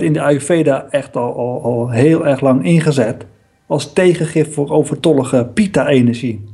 in de Ayurveda echt al heel erg lang ingezet als tegengif voor overtollige Pitta-energie.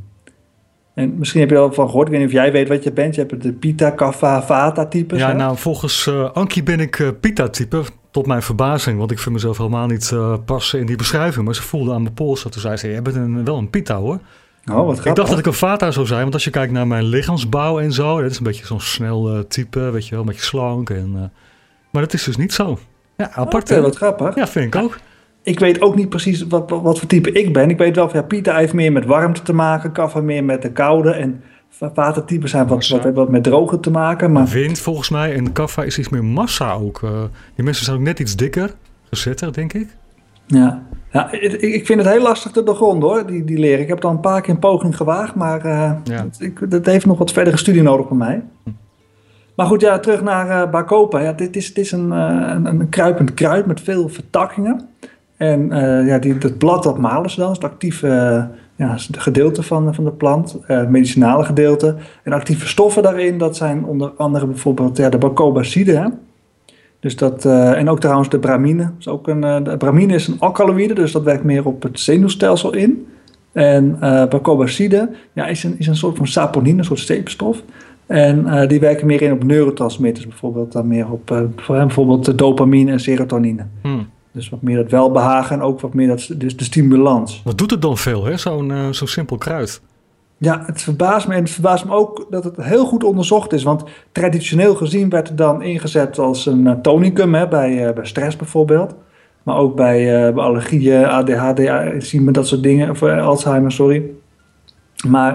En misschien heb je er al van gehoord, ik weet niet of jij weet wat je bent. Je hebt de Pitta, Kapha, Vata types. Ja, hè? nou volgens Ankie ben ik Pitta-type. Tot mijn verbazing, want ik vind mezelf helemaal niet passen in die beschrijving. Maar ze voelde aan mijn pols dat toen zei ze, jij bent wel een Pitta hoor. Oh, wat grappig. Ik dacht dat ik een Vata zou zijn, want als je kijkt naar mijn lichaamsbouw en zo. Dat is een beetje zo'n snel type, weet je wel, een beetje slank. Maar dat is dus niet zo. Ja, apart. Wat grappig. Ja, vind ik ook. Ik weet ook niet precies wat voor type ik ben. Ik weet wel van Pitta heeft meer met warmte te maken. Kapha meer met de koude. En Vata-types zijn wat met droge te maken. Maar Wind volgens mij. En Kapha is iets meer massa ook. Die mensen zijn ook net iets dikker. Gezetter, denk ik. ja, ik vind het heel lastig te doorgronden hoor, die leren. Ik heb het al een paar keer een poging gewaagd. Maar dat heeft nog wat verdere studie nodig bij mij. Maar goed, ja, terug naar Bacopa. Ja, dit is een kruipend kruid met veel vertakkingen. En dat blad, dat malen ze dan. Dat is het actieve gedeelte van de plant. Medicinale gedeelte. En actieve stoffen daarin, dat zijn onder andere bijvoorbeeld de bacobacide. Hè? Dus en ook trouwens de bramine. De bramine is een alkaloïde, dus dat werkt meer op het zenuwstelsel in. En bacobacide is een soort van saponine, een soort zeepstof. En die werken meer in op neurotransmitters, bijvoorbeeld dan meer op bijvoorbeeld dopamine en serotonine. Dus wat meer het welbehagen en ook wat meer dus de stimulans. Wat doet het dan veel, hè? Zo'n simpel kruid? Ja, het verbaast me. En het verbaast me ook dat het heel goed onderzocht is. Want traditioneel gezien werd het dan ingezet als een tonicum, hè, bij stress bijvoorbeeld. Maar ook bij allergieën, ADHD, dat soort dingen. Of Alzheimer, sorry. Maar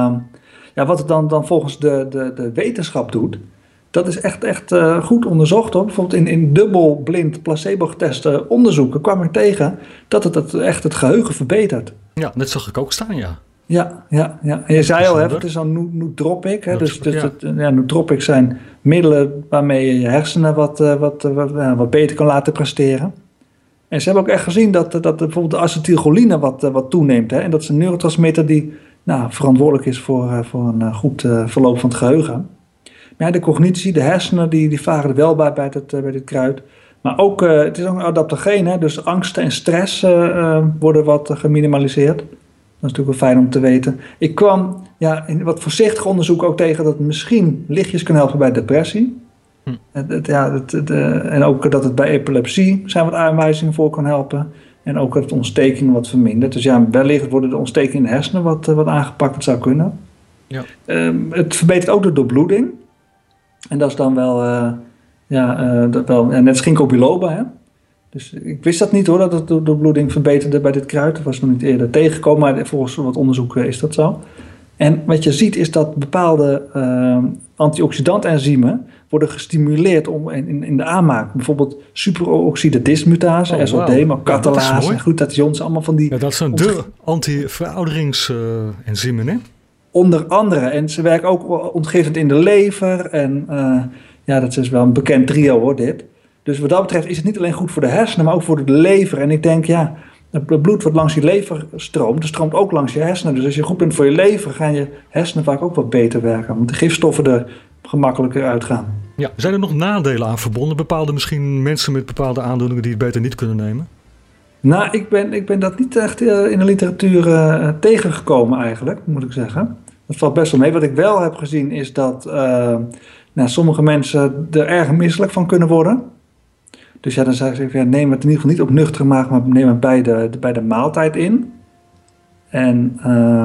wat het dan volgens de wetenschap doet, dat is echt goed onderzocht hoor. Bijvoorbeeld in dubbelblind placebo-geteste onderzoeken kwam ik tegen dat het echt het geheugen verbetert. Ja, dat zag ik ook staan, ja. Ja. En je zei al, het is dan nootropic. Hè? Nootropics zijn middelen waarmee je hersenen wat beter kan laten presteren. En ze hebben ook echt gezien dat bijvoorbeeld de acetylcholine wat toeneemt. Hè? En dat is een neurotransmitter die verantwoordelijk is voor een goed verloop van het geheugen. Maar de cognitie, de hersenen, die varen er wel bij dit kruid. Maar ook, het is ook een adaptogeen, hè? Dus angst en stress worden wat geminimaliseerd. Dat is natuurlijk wel fijn om te weten. Ik kwam in wat voorzichtig onderzoek ook tegen dat het misschien lichtjes kan helpen bij depressie. En ook dat het bij epilepsie zijn wat aanwijzingen voor kan helpen. En ook dat het ontsteking wat vermindert. Dus wellicht worden de ontstekingen in de hersenen wat aangepakt. Dat zou kunnen. Ja. Het verbetert ook de doorbloeding. En dat is dan wel, net als ginkgo biloba, hè. Dus ik wist dat niet hoor, dat het de doorbloeding verbeterde bij dit kruid. Dat was nog niet eerder tegengekomen, maar volgens wat onderzoek is dat zo. En wat je ziet is dat bepaalde antioxidantenzymen worden gestimuleerd in de aanmaak. Bijvoorbeeld superoxide dismutase, SOD, maar katalase en glutations, allemaal van die... Ja, dat zijn de anti-verouderingsenzymen, hè? Onder andere. En ze werken ook ontgifend in de lever. En dat is wel een bekend trio hoor, dit. Dus wat dat betreft is het niet alleen goed voor de hersenen, maar ook voor de lever. En ik denk, het bloed wat langs je lever stroomt, dat stroomt ook langs je hersenen. Dus als je goed bent voor je lever, gaan je hersenen vaak ook wat beter werken. Want de gifstoffen er gemakkelijker uitgaan. Ja, zijn er nog nadelen aan verbonden? Bepaalde misschien mensen met bepaalde aandoeningen die het beter niet kunnen nemen? Nou, ik ben dat niet echt in de literatuur tegengekomen eigenlijk, moet ik zeggen. Dat valt best wel mee. Wat ik wel heb gezien is dat sommige mensen er erg misselijk van kunnen worden. Dus dan zeg ik, neem het in ieder geval niet op nuchtere maag, maar neem het bij de maaltijd in. En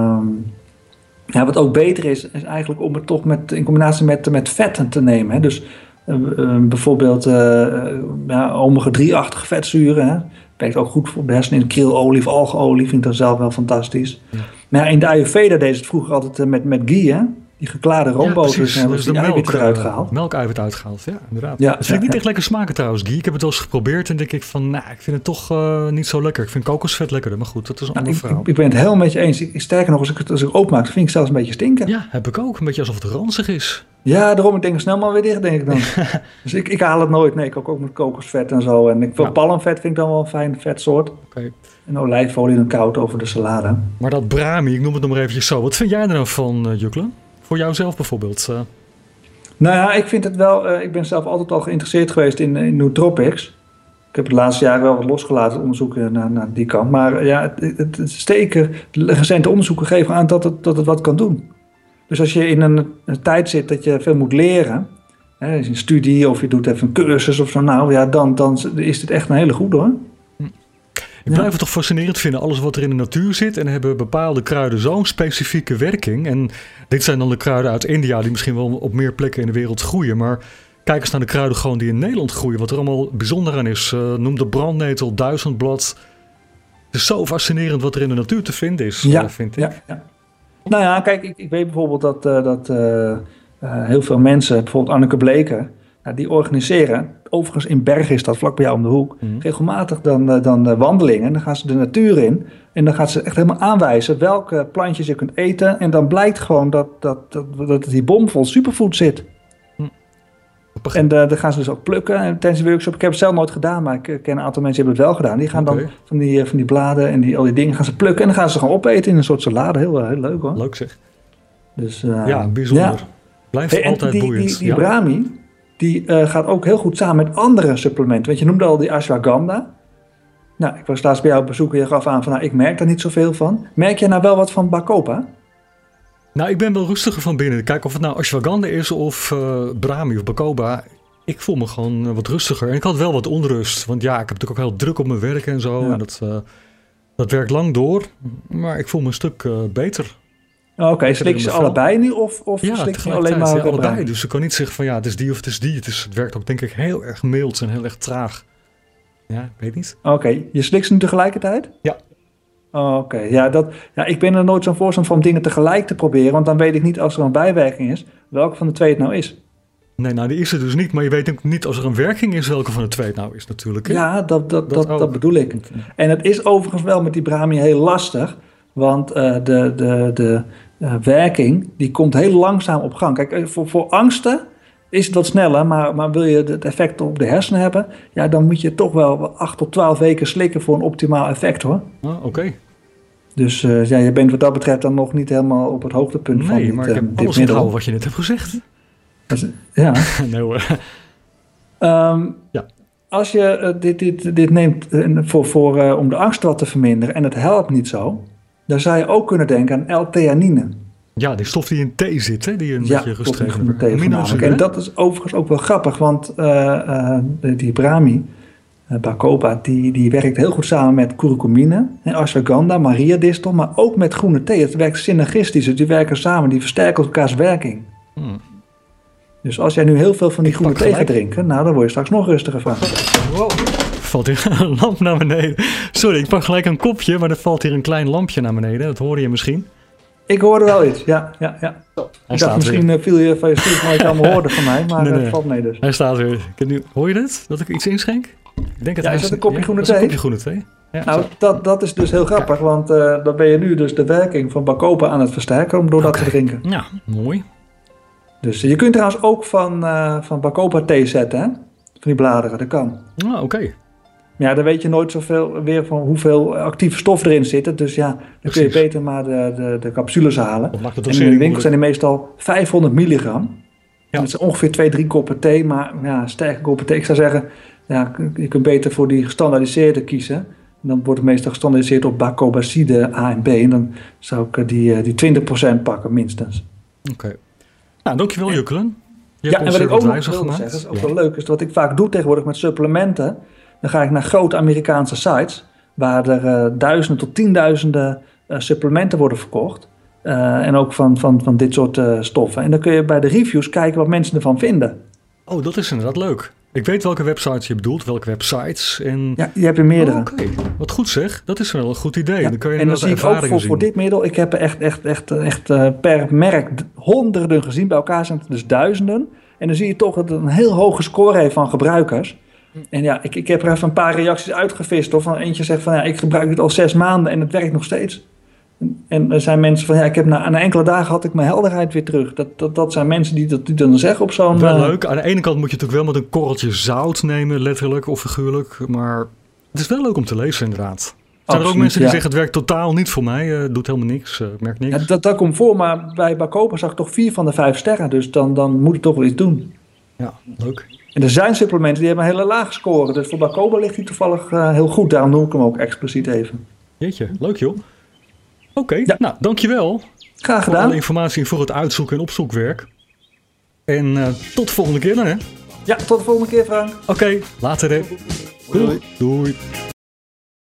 wat ook beter is eigenlijk om het toch in combinatie met vetten te nemen. Hè. Dus bijvoorbeeld omega-3-achtige vetzuren. Hè. Werkt ook goed voor de hersenen in krilolie of algeolie, vind ik dan zelf wel fantastisch. Ja. Maar in de Ayurveda deed het vroeger altijd met ghee, hè. Die geklaarde roomboter en dus de eiwit eruit gehaald. Melkeiwit uitgehaald, ja, inderdaad. Ja, dat vind ik niet echt lekker smaken trouwens, ghee. Ik heb het wel eens geprobeerd en denk ik van, ik vind het toch niet zo lekker. Ik vind kokosvet lekkerder, maar goed, dat is een ander verhaal. Ik ben het helemaal met je eens. Sterker nog, als ik openmaak, dan vind ik zelfs een beetje stinken. Ja, heb ik ook. Een beetje alsof het ranzig is. Ja, daarom, ik denk snel maar weer dicht, denk ik dan. Dus ik haal het nooit. Nee, ik kook ook met kokosvet en zo. En palmvet vind ik dan wel een fijn vetsoort. Okay. En olijfolie dan koud over de salade. Maar dat brahmi, ik noem het nog maar eventjes zo. Wat vind jij er nou van, Jukla? Voor jouzelf bijvoorbeeld? Nou ja, ik vind het wel... ik ben zelf altijd al geïnteresseerd geweest in nootropics. Ik heb de laatste jaren wel wat losgelaten onderzoeken naar die kant. Maar ja, het zeker, de recente onderzoeken geven aan dat het wat kan doen. Dus als je in een tijd zit dat je veel moet leren, hè, is een studie of je doet even een cursus of zo, nou ja, dan is dit echt een hele goede hoor. Ik blijf het toch fascinerend vinden, alles wat er in de natuur zit. En hebben bepaalde kruiden zo'n specifieke werking. En dit zijn dan de kruiden uit India die misschien wel op meer plekken in de wereld groeien. Maar kijk eens naar de kruiden gewoon die in Nederland groeien. Wat er allemaal bijzonder aan is. Noem de brandnetel, duizendblad. Het is zo fascinerend wat er in de natuur te vinden is, vind ik. Ja. Nou ja, kijk, ik weet bijvoorbeeld dat heel veel mensen, bijvoorbeeld Anneke Bleker, die organiseren, overigens in Bergen is dat vlak bij jou om de hoek, regelmatig dan wandelingen. Dan gaan ze de natuur in en dan gaat ze echt helemaal aanwijzen welke plantjes je kunt eten. En dan blijkt gewoon dat die bomvol superfood zit. En dan gaan ze dus ook plukken tijdens de workshop. Ik heb het zelf nooit gedaan, maar ik ken een aantal mensen die hebben het wel gedaan. Die gaan dan van die bladen en al die dingen gaan ze plukken en dan gaan ze gewoon opeten in een soort salade. Heel leuk hoor. Leuk zeg. Dus, bijzonder. Ja. Blijft altijd boeiend. Die Brahmi, die gaat ook heel goed samen met andere supplementen. Want je noemde al die ashwagandha. Nou, ik was laatst bij jou op bezoek en je gaf aan van, ik merk daar niet zoveel van. Merk jij nou wel wat van Bacopa? Nou, ik ben wel rustiger van binnen. Kijk of het nou ashwagandha is of Brahmi of Bacopa. Ik voel me gewoon wat rustiger. En ik had wel wat onrust. Want ja, ik heb natuurlijk ook heel druk op mijn werk en zo. Ja. En dat werkt lang door. Maar ik voel me een stuk beter. Oké, slik je ze allebei nu? Of slik je alleen maar allebei. Dus ik kan niet zeggen van het is die of het is die. Het werkt ook denk ik heel erg mild en heel erg traag. Ja, ik weet niet. Oké, je slikt ze nu tegelijkertijd? Ja. Oké, ik ben er nooit zo'n voorstander van om dingen tegelijk te proberen. Want dan weet ik niet als er een bijwerking is, welke van de twee het nou is. Nee, nou die is er dus niet. Maar je weet ook niet als er een werking is, welke van de twee het nou is natuurlijk. Hè? Ja, dat bedoel ik. En het is overigens wel met die Brahmi heel lastig. Want de werking, die komt heel langzaam op gang. Kijk, voor angsten is het wat sneller, maar wil je het effect op de hersenen hebben, ja, dan moet je toch wel 8 tot 12 weken slikken voor een optimaal effect hoor. Oké. Dus je bent wat dat betreft dan nog niet helemaal op het hoogtepunt van dit middel. Nee, maar ik heb alles onthouden wat je net hebt gezegd. Ja. Nee hoor. Als je dit neemt om de angst wat te verminderen en het helpt niet zo, dan zou je ook kunnen denken aan L-theanine. Ja, die stof die in thee zit, hè? Die een beetje rust geeft. En dat is overigens ook wel grappig, want die Brahmi, Bacopa, die werkt heel goed samen met curcumine, ashwagandha, Maria-distel, maar ook met groene thee. Het werkt synergistisch, dus die werken samen, die versterken elkaars werking. Dus als jij nu heel veel van die groene thee gaat drinken, nou, dan word je straks nog rustiger van. Wow. Valt hier een lamp naar beneden. Sorry, ik pak gelijk een kopje, maar er valt hier een klein lampje naar beneden. Dat hoorde je misschien. Ik hoorde wel iets, ja. Ik dacht, misschien viel je van je stoel, maar je kan me horen van mij, maar het valt mee dus. Hij staat weer. Hoor je dit? Dat ik iets inschenk? Ik denk is dat een kopje groene thee? Een kopje groene thee. Ja, nou, dat is dus heel grappig, want dan ben je nu dus de werking van Bacopa aan het versterken door dat te drinken. Ja, mooi. Dus je kunt trouwens ook van Bacopa thee zetten, hè? Van die bladeren, dat kan. Oké. Ja, dan weet je nooit zoveel weer van hoeveel actieve stof erin zit. Dus ja, dan kun je beter maar de capsules halen. En in de winkel zijn die meestal 500 milligram. Ja. Dat is ongeveer 2-3 koppen thee, maar ja, sterke koppen thee. Ik zou zeggen, ja, je kunt beter voor die gestandaardiseerde kiezen. En dan wordt het meestal gestandaardiseerd op Bacobacide A en B. En dan zou ik die 20% pakken, minstens. Oké. Nou, dankjewel Jukkelen. En wat ik ook nog wil zeggen, dat is ook wel leuk, is wat ik vaak doe tegenwoordig met supplementen. Dan ga ik naar grote Amerikaanse sites, waar er duizenden tot tienduizenden supplementen worden verkocht. En ook van dit soort stoffen. En dan kun je bij de reviews kijken wat mensen ervan vinden. Oh, dat is inderdaad leuk. Ik weet welke websites je bedoelt, welke websites. En... Ja, je hebt er meerdere. Oké, wat goed zeg. Dat is wel een goed idee. Ja. Dan kun je en dan zie ik ook voor dit middel, ik heb er echt per merk honderden gezien. Bij elkaar zijn het dus duizenden. En dan zie je toch dat het een heel hoge score heeft van gebruikers. En ja, ik heb er even een paar reacties uitgevist. Of van eentje zegt van, ik gebruik dit al 6 maanden en het werkt nog steeds. En er zijn mensen van, ik heb na enkele dagen had ik mijn helderheid weer terug. Dat zijn mensen die dan zeggen op zo'n... Wel leuk. Aan de ene kant moet je natuurlijk wel met een korreltje zout nemen, letterlijk of figuurlijk. Maar het is wel leuk om te lezen inderdaad. Er zijn er ook mensen die zeggen, het werkt totaal niet voor mij. Doet helemaal niks, merkt niks. Ja, dat komt voor, maar bij Bacopa zag ik toch 4 van de 5 sterren. Dus dan moet het toch wel iets doen. Ja, leuk. En er zijn supplementen die hebben een hele lage score. Dus voor Bacoba ligt hij toevallig heel goed. Daarom noem ik hem ook expliciet even. Jeetje, leuk joh. Oké, nou dankjewel. Graag gedaan. Voor alle informatie voor het uitzoeken en opzoekwerk. En tot de volgende keer dan hè. Ja, tot de volgende keer Frank. Oké, later hè. Doei. Doei.